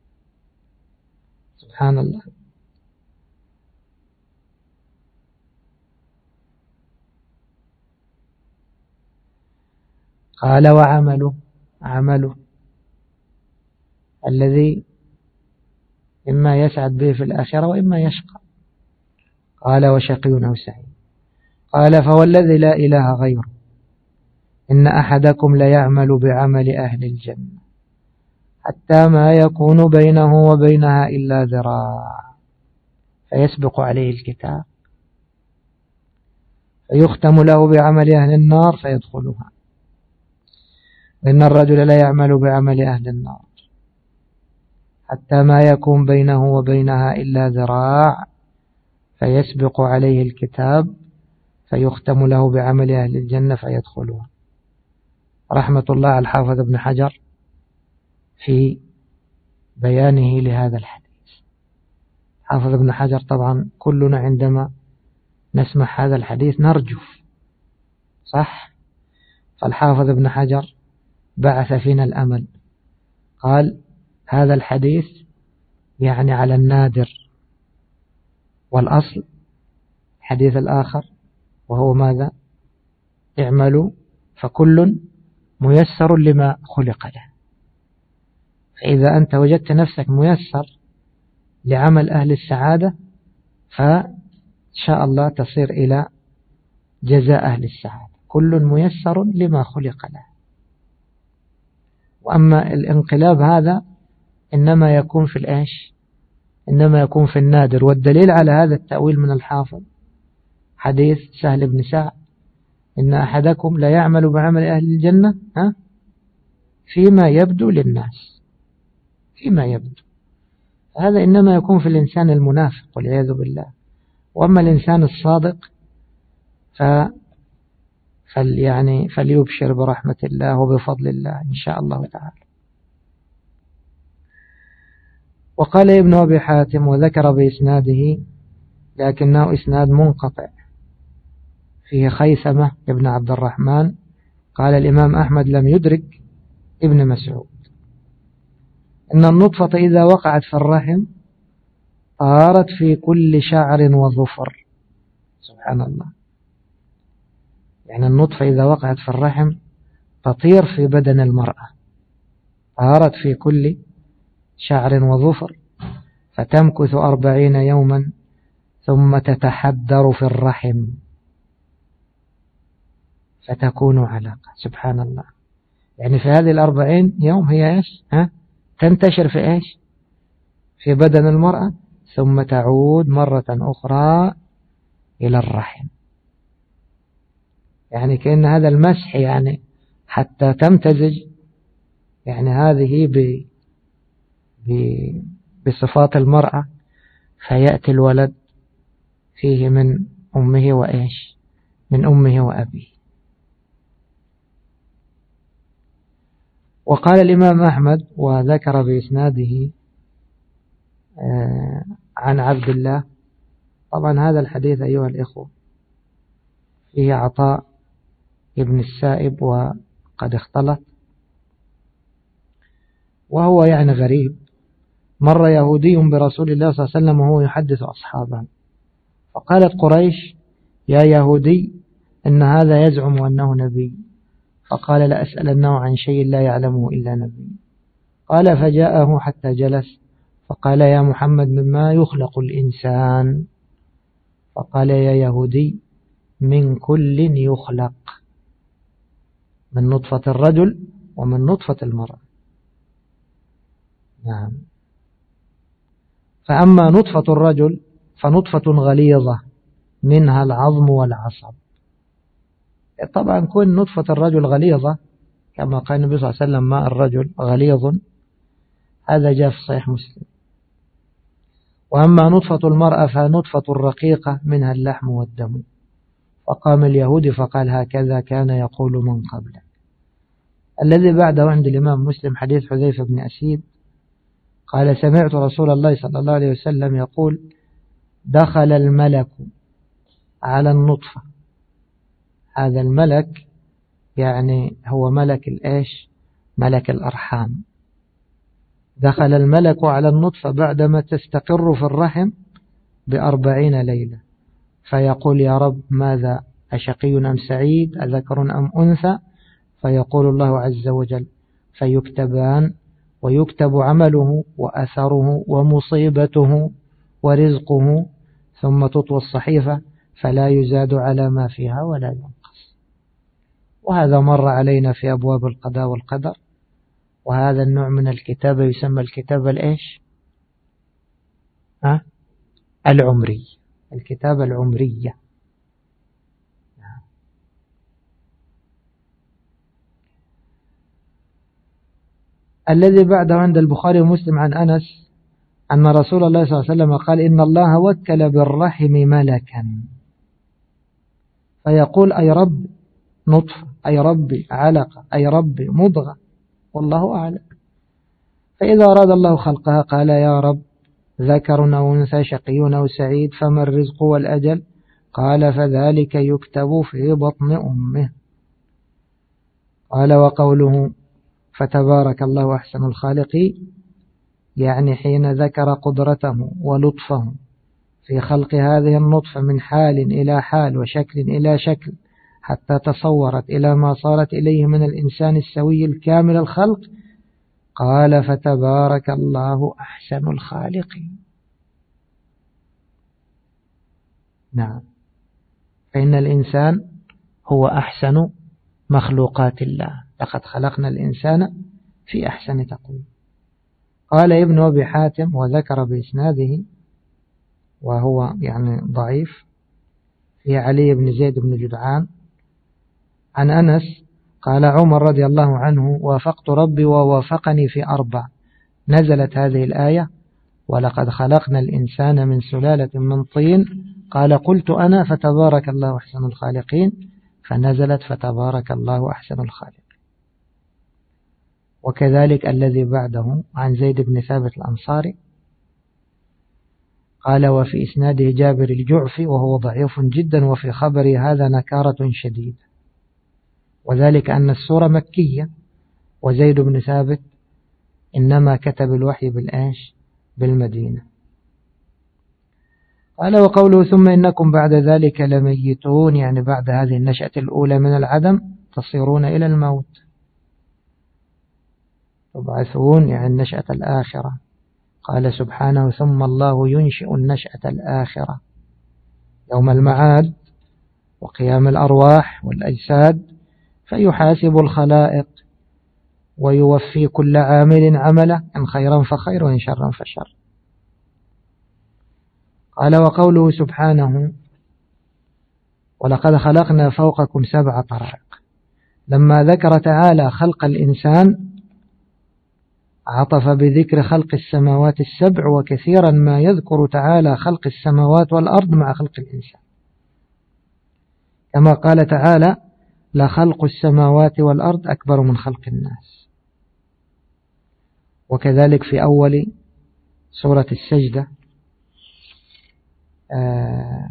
[SPEAKER 1] سبحان الله. قال وعمله، عمله الذي إما يسعد به في الآخرة وإما يشقى. قال وشقي أو سعيد. قال فوالذي لا إله غيره إن أحدكم ليعمل بعمل أهل الجنة حتى ما يكون بينه وبينها إلا ذراع فيسبق عليه الكتاب فيختم له بعمل أهل النار فيدخلها، وإن الرجل لا يعمل بعمل أهل النار حتى ما يكون بينه وبينها إلا ذراع فيسبق عليه الكتاب فيختم له بعمل أهل الجنة فيدخلها. رحمة الله على الحافظ ابن حجر في بيانه لهذا الحديث. حافظ ابن حجر طبعا كلنا عندما نسمع هذا الحديث نرجف، صح؟ فالحافظ ابن حجر بعث فينا الأمل، قال هذا الحديث يعني على النادر، والأصل الحديث الآخر وهو ماذا؟ اعملوا فكل ميسر لما خلق له. فإذا أنت وجدت نفسك ميسر لعمل أهل السعادة فإن شاء الله تصير إلى جزاء أهل السعادة، كل ميسر لما خلق له. وأما الانقلاب هذا إنما يكون في الإيش؟ إنما يكون في النادر. والدليل على هذا التأويل من الحافظ حديث سهل بن سعد إن أحدكم لا يعمل بعمل أهل الجنة ها فيما يبدو للناس، فيما يبدو. هذا إنما يكون في الإنسان المنافق والعياذ بالله. وأما الإنسان الصادق ف فل يعني فليبشر برحمة الله وبفضل الله إن شاء الله تعالى. وقال ابن أبي حاتم وذكر بإسناده لكنه إسناد منقطع فيه خيثمة ابن عبد الرحمن. قال الإمام أحمد لم يدرك ابن مسعود إن النطفة إذا وقعت في الرحم طارت في كل شعر وظفر. سبحان الله، يعني النطفة إذا وقعت في الرحم تطير في بدن المرأة، طارت في كل شعر وظفر فتمكث أربعين يوما ثم تتحدر في الرحم فتكون علاقة. سبحان الله، يعني في هذه الأربعين يوم هي إيش؟ ها؟ تنتشر في إيش؟ في بدن المرأة ثم تعود مرة أخرى إلى الرحم. يعني كأن هذا المسح يعني حتى تمتزج، يعني هذه ب... ب... بصفات المرأة، فيأتي الولد فيه من أمه وإيش؟ من أمه وأبيه. وقال الإمام أحمد وذكر بإسناده عن عبد الله. طبعا هذا الحديث أيها الإخوة فيه عطاء ابن السائب وقد اختلط، وهو يعني غريب. مر يهودي برسول الله صلى الله عليه وسلم وهو يحدث أصحابه، فقالت قريش يا يهودي إن هذا يزعم أنه نبي، فقال لا أسألنه عن شيء لا يعلمه إلا نبي. قال فجاءه حتى جلس فقال يا محمد مما يخلق الإنسان؟ فقال يا يهودي من كل يخلق، من نطفة الرجل ومن نطفة المرأة. نعم. فأما نطفة الرجل فنطفة غليظة منها العظم والعصب. طبعا كون نطفة الرجل غليظة كما قال النبي صلى الله عليه وسلم ماء الرجل غليظ، هذا جاء في صحيح مسلم. وأما نطفة المرأة فنطفة رقيقة منها اللحم والدم. فقام اليهودي فقال هكذا كان يقول من قبله. الذي بعده عند الإمام مسلم حديث حذيفة بن أسيد قال سمعت رسول الله صلى الله عليه وسلم يقول دخل الملك على النطفة. هذا الملك يعني هو ملك الإيش؟ ملك الأرحام. دخل الملك على النطفة بعدما تستقر في الرحم بأربعين ليلة فيقول يا رب ماذا أشقي أم سعيد أذكر أم أنثى؟ فيقول الله عز وجل فيكتبان ويكتب عمله وأثره ومصيبته ورزقه ثم تطوى الصحيفة فلا يزاد على ما فيها ولا ينقص. وهذا مر علينا في أبواب القضاء والقدر. وهذا النوع من الكتابة يسمى الكتابة الإيش؟ ها؟ العمري، الكتابة العمرية. الذي بعده عند البخاري ومسلم عن أنس أن رسول الله صلى الله عليه وسلم قال إن الله وكل بالرحم ملكا فيقول أي رب نطفة، أي ربي علقة، أي ربي مضغة، والله أعلم. فإذا أراد الله خلقها قال يا رب ذكر أو أنثى شقي أو سعيد فما الرزق والأجل؟ قال فذلك يكتب في بطن أمه. قال وقوله فتبارك الله أحسن الخالقين يعني حين ذكر قدرته ولطفه في خلق هذه النطفة من حال إلى حال وشكل إلى شكل حتى تصورت إلى ما صارت إليه من الإنسان السوي الكامل الخلق، قال فتبارك الله أحسن الخالقين. نعم، فإن الإنسان هو أحسن مخلوقات الله، لقد خلقنا الإنسان في أحسن تقويم. قال ابن أبي حاتم وذكر بإسناده وهو يعني ضعيف في علي بن زيد بن جدعان عن أنس قال عمر رضي الله عنه وافقت ربي ووافقني في أربع، نزلت هذه الآية ولقد خلقنا الإنسان من سلالة من طين، قال قلت أنا فتبارك الله أحسن الخالقين، فنزلت فتبارك الله أحسن الخالقين. وكذلك الذي بعده عن زيد بن ثابت الأنصاري قال وفي إسناده جابر الجعفي وهو ضعيف جدا، وفي خبر هذا نكارة شديدة، وذلك أن السورة مكية وزيد بن ثابت إنما كتب الوحي بالآش بالمدينة. قال وقوله ثم إنكم بعد ذلك لميتون يعني بعد هذه النشأة الأولى من العدم تصيرون إلى الموت، تبعثون يعني النشأة الآخرة. قال سبحانه ثم الله ينشئ النشأة الآخرة يوم المعاد وقيام الأرواح والأجساد، فيحاسب الخلائق ويوفي كل عامل عمله إن خيرا فخير وإن شرا فشر. قال وقوله سبحانه ولقد خلقنا فوقكم سبع طرائق، لما ذكر تعالى خلق الإنسان عطف بذكر خلق السماوات السبع، وكثيرا ما يذكر تعالى خلق السماوات والأرض مع خلق الإنسان، كما قال تعالى لخلق السماوات والأرض أكبر من خلق الناس. وكذلك في أول سورة السجدة آه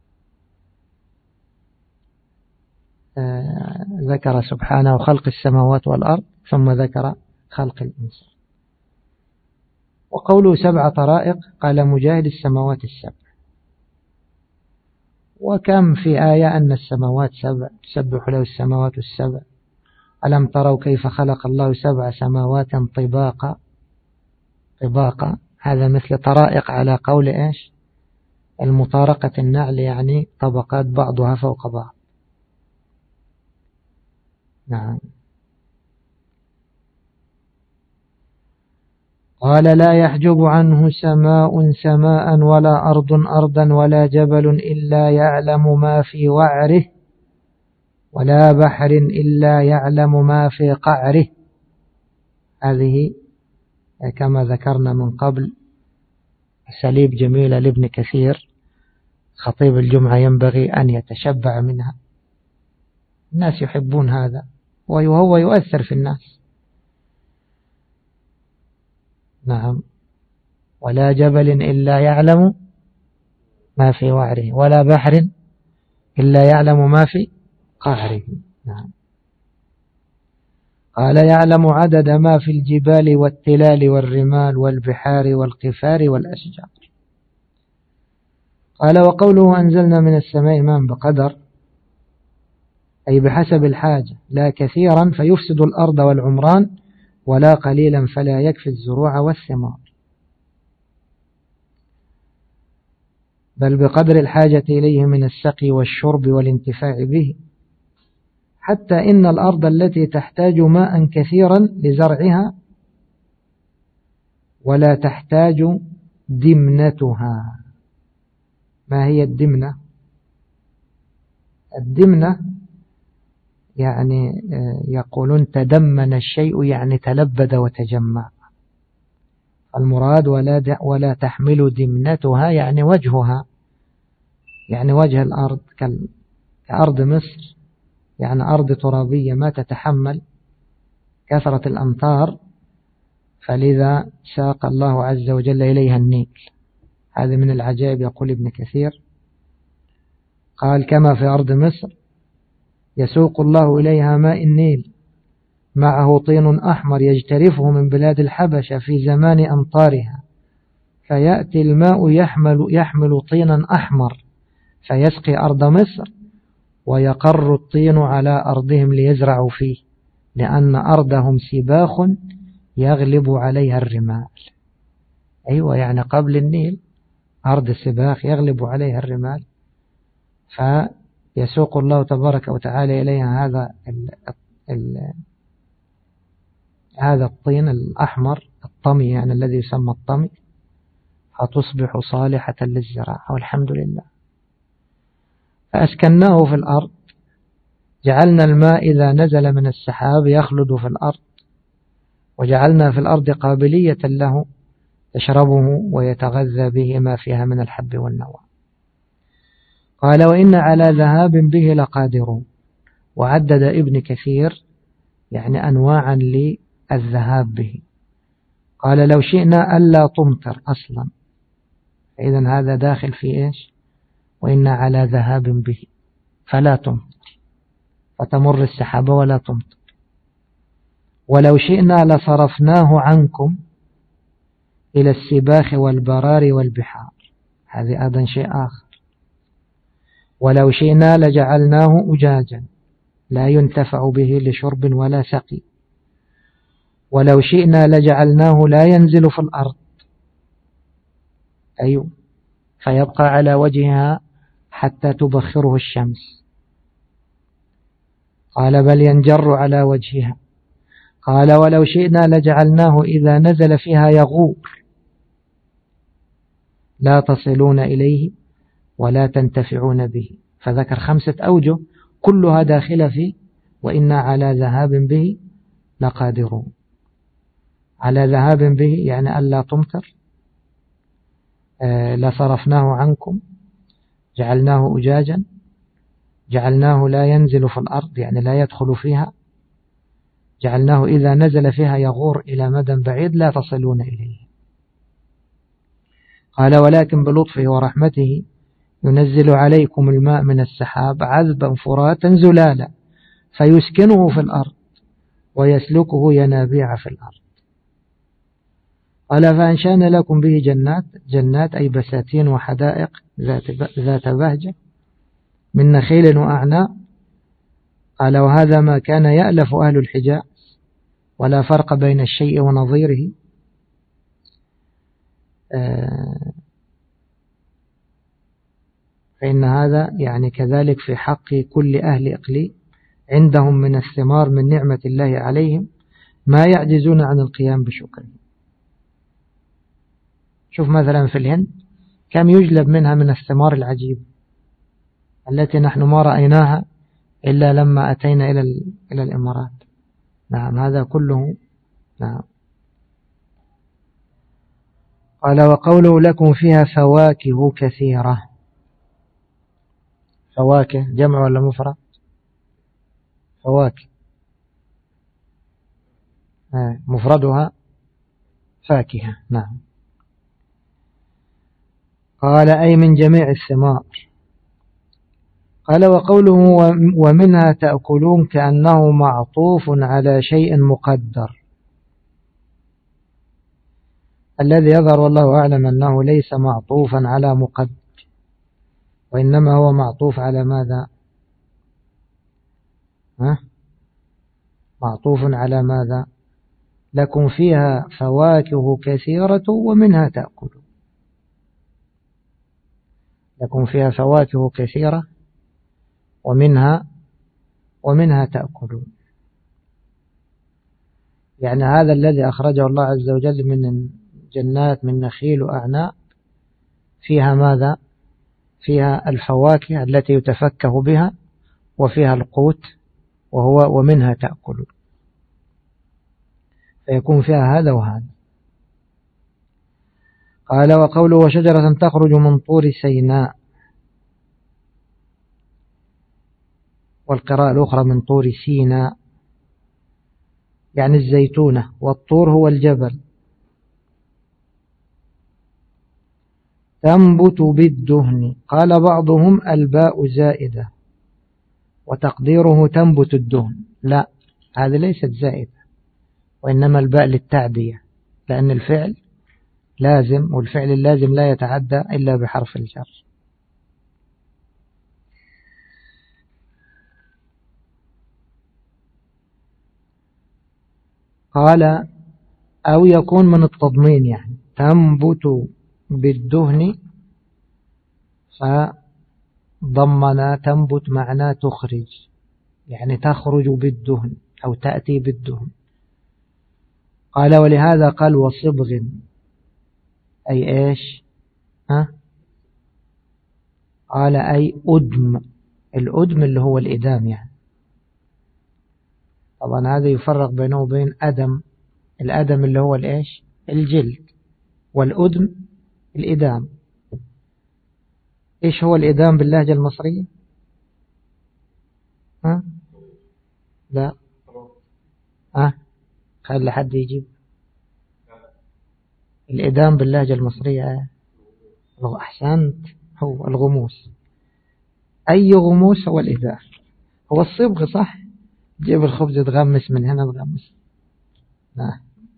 [SPEAKER 1] آه ذكر سبحانه خلق السماوات والأرض ثم ذكر خلق الإنسان. وقوله سبع طرائق قال مجاهد السماوات السبع، وكم في آية أن السماوات سبع تسبح له السماوات السبع، ألم تروا كيف خلق الله سبع سماوات طباقا طباقا، هذا مثل طرائق على قول إيش المطارقة النعل يعني طبقات بعضها فوق بعض. نعم. قال لا يحجب عنه سماء سماء ولا أرض أرضا ولا جبل إلا يعلم ما في وعره ولا بحر إلا يعلم ما في قعره. هذه كما ذكرنا من قبل أساليب جميلة لابن كثير، خطيب الجمعة ينبغي أن يتشبع منها، الناس يحبون هذا وهو يؤثر في الناس. نعم. ولا جبل إلا يعلم ما في وعره ولا بحر إلا يعلم ما في قعره. نعم. قال يعلم عدد ما في الجبال والتلال والرمال والبحار والقفار والأشجار. قال وقوله أنزلنا من السماء ماء بقدر أي بحسب الحاجة، لا كثيرا فيفسد الأرض والعمران ولا قليلا فلا يكفي الزروع والثمار، بل بقدر الحاجة إليه من السقي والشرب والانتفاع به، حتى إن الأرض التي تحتاج ماء كثيرا لزرعها ولا تحتاج دمنتها. ما هي الدمنة؟ الدمنة يعني يقولون تدمن الشيء يعني تلبد وتجمع، المراد ولا, ولا تحمل دمنتها يعني وجهها، يعني وجه الأرض كأرض مصر، يعني أرض ترابية ما تتحمل كثرة الأمطار، فلذا ساق الله عز وجل إليها النيل هذه من العجائب. يقول ابن كثير قال كما في أرض مصر يسوق الله إليها ماء النيل معه طين أحمر يجترفه من بلاد الحبشة في زمان أمطارها، فيأتي الماء يحمل, يحمل طينا أحمر فيسقي أرض مصر، ويقر الطين على أرضهم ليزرعوا فيه، لأن أرضهم سباخ يغلب عليها الرمال. أيوة، يعني قبل النيل أرض السباخ يغلب عليها الرمال، فيسوق الله تبارك وتعالى إليها هذا ال ال هذا الطين الأحمر الطمي، يعني الذي يسمى الطمي، فتصبح صالحة للزراعة والحمد لله. فأسكناه في الأرض، جعلنا الماء إذا نزل من السحاب يخلد في الأرض، وجعلنا في الأرض قابلية له يشربه ويتغذى به ما فيها من الحب والنوى. قال وإن على ذهاب به لقادرون. وعدد ابن كثير يعني أنواعا للذهاب به. قال لو شئنا ألا تمطر أصلا، إذن هذا داخل في إيش؟ وإن على ذهاب به فلا تمطر، فتمر السحابة ولا تمطر. ولو شئنا لصرفناه عنكم إلى السباخ والبرار والبحار، هذه أيضا شيء آخر. ولو شئنا لجعلناه أجاجا لا ينتفع به لشرب ولا سقي. ولو شئنا لجعلناه لا ينزل في الأرض، أيوه، فيبقى على وجهها حتى تبخره الشمس. قال بل ينجر على وجهها. قال ولو شئنا لجعلناه إذا نزل فيها يغور لا تصلون إليه ولا تنتفعون به. فذكر خمسة أوجه كلها داخلة في وإنا على ذهاب به لقادرون. على ذهاب به يعني ألا تمطر، آه لصرفناه عنكم، جعلناه أجاجا، جعلناه لا ينزل في الأرض يعني لا يدخل فيها، جعلناه إذا نزل فيها يغور إلى مدى بعيد لا تصلون إليه. قال ولكن بلطفه ورحمته ينزل عليكم الماء من السحاب عذبا فراتا زلالا فيسكنه في الأرض ويسلكه ينابيع في الأرض. قال فأنشأنا لكم به جنات، جنات أي بساتين وحدائق ذات بهجة من نخيل وأعناب. قال وهذا ما كان يألف أهل الحجاز، ولا فرق بين الشيء ونظيره. فإن هذا يعني كذلك في حق كل أهل إقليم عندهم من الثمار من نعمة الله عليهم ما يعجزون عن القيام بشكره. شوف مثلا في الهند كم يجلب منها من الثمار العجيب التي نحن ما رأيناها إلا لما أتينا إلى إلى الإمارات. نعم هذا كله. نعم. قال وقوله لكم فيها فواكه كثيرة. فواكه جمع ولا مفرد؟ فواكه آه مفردها فاكهة. نعم. قال أي من جميع الثمار. قال وقوله ومنها تأكلون كأنه معطوف على شيء مقدر. الذي يظهر والله أعلم أنه ليس معطوفا على مقدر، وإنما هو معطوف على ماذا؟ ها؟ معطوف على ماذا؟ لكم فيها فواكه كثيرة ومنها تأكلون. لكم فيها فواكه كثيرة ومنها ومنها تأكلون. يعني هذا الذي أخرجه الله عز وجل من جنات من نخيل وأعناب فيها ماذا؟ فيها الفواكه التي يتفكه بها، وفيها القوت وهو ومنها تأكلون، فيكون فيها هذا وهذا. قال وقوله وشجرة تخرج من طور سيناء، والقراءة الأخرى من طور سيناء، يعني الزيتونة، والطور هو الجبل. تنبت بالدهن. قال بعضهم الباء زائدة وتقديره تنبت الدهن. لا، هذه ليست زائدة، وإنما الباء للتعدية، لأن الفعل لازم، والفعل اللازم لا يتعدى إلا بحرف الجر. قال أو يكون من التضمين، يعني تنبت بالدهن، فضمنا تنبت معناه تخرج، يعني تخرج بالدهن أو تأتي بالدهن. قال ولهذا قال وصبغ، أي إيش؟ ها؟ قال أي أدم. الأدم اللي هو الإدام يعني. طبعا هذا يفرق بينه وبين أدم. الأدم اللي هو الإيش؟ الجلد، والأدم الإدام. إيش هو الإدام باللهجة المصرية؟ ها؟ لا، ها؟ خلي حد يجيب. الإدام باللهجة المصرية أحسنت، هو الغموس. أي غموس هو الإدام، هو الصبغ صح. جيب الخبز تغمس من هنا تغمس. نعم.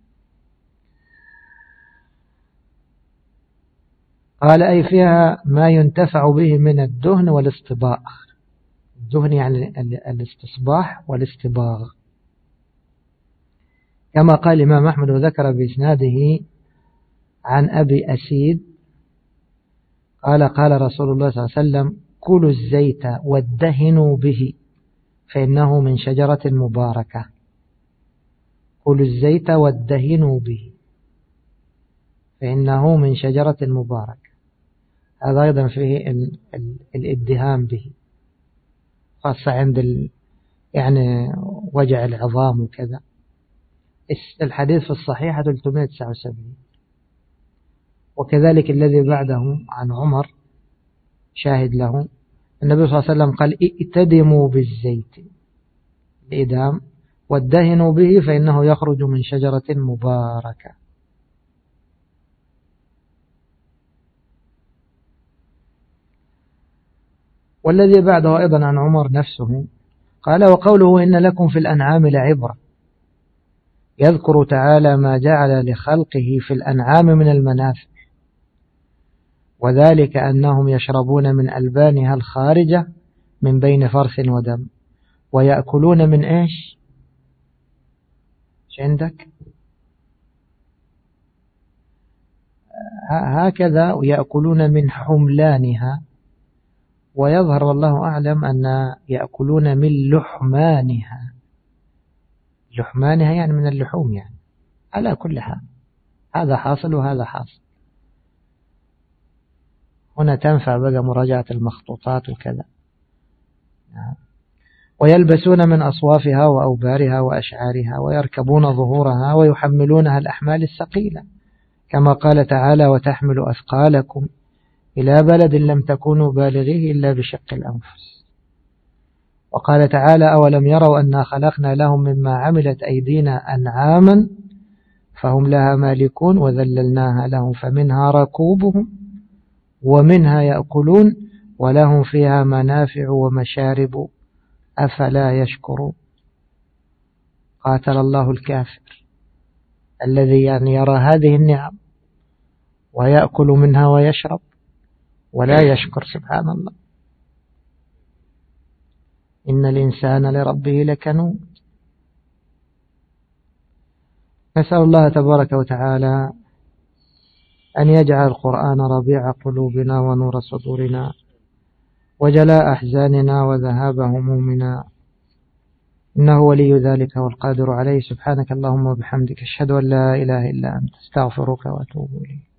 [SPEAKER 1] قال أي فيها ما ينتفع به من الدهن والاصطباغ. الدهن يعني الاستصباح والاستباغ، كما قال الإمام أحمد وذكر بإسناده عن أبي أسيد قال قال رسول الله صلى الله عليه وسلم كلوا الزيت وادهنوا به فإنه من شجرة مباركة. كلوا الزيت وادهنوا به فإنه من شجرة مباركة. هذا أيضا فيه الادهان به، خاصة عند ال يعني وجع العظام وكذا. الحديث في الصحيحة ثلاثمائة وتسعة وسبعين. وكذلك الذي بعده عن عمر شاهد له، النبي صلى الله عليه وسلم قال ائتدموا بالزيت، الإدام، وادهنوا به فإنه يخرج من شجرة مباركة. والذي بعده أيضا عن عمر نفسه قال وقوله إن لكم في الأنعام لعبرة، يذكر تعالى ما جعل لخلقه في الأنعام من المنافع، وذلك أنهم يشربون من ألبانها الخارجة من بين فرث ودم، ويأكلون من إيش؟ إيش عندك؟ هكذا، ويأكلون من حملانها، ويظهر والله أعلم أن يأكلون من لحمانها. لحمانها يعني من اللحوم يعني. على كل حال هذا حاصل وهذا حاصل. هنا تنفع بقى مراجعة المخطوطات وكذا. ويلبسون من أصوافها وأوبارها وأشعارها، ويركبون ظهورها ويحملونها الأحمال الثقيلة، كما قال تعالى وتحمل أثقالكم إلى بلد لم تكونوا بالغيه إلا بشق الأنفس. وقال تعالى أولم يروا أنا خلقنا لهم مما عملت أيدينا أنعاما فهم لها مالكون وذللناها لهم فمنها ركوبهم ومنها يأكلون ولهم فيها منافع ومشارب أفلا يشكرون. قاتل الله الكافر الذي يعني يرى هذه النعم ويأكل منها ويشرب ولا يشكر، سبحان الله. إن الإنسان لربه لكنود. نسأل الله تبارك وتعالى أن يجعل القرآن ربيع قلوبنا ونور صدورنا وجلاء أحزاننا وذهاب همومنا، إنه ولي ذلك والقادر عليه. سبحانك اللهم وبحمدك أشهد أن لا إله إلا أنت، استغفرك وأتوب إليك.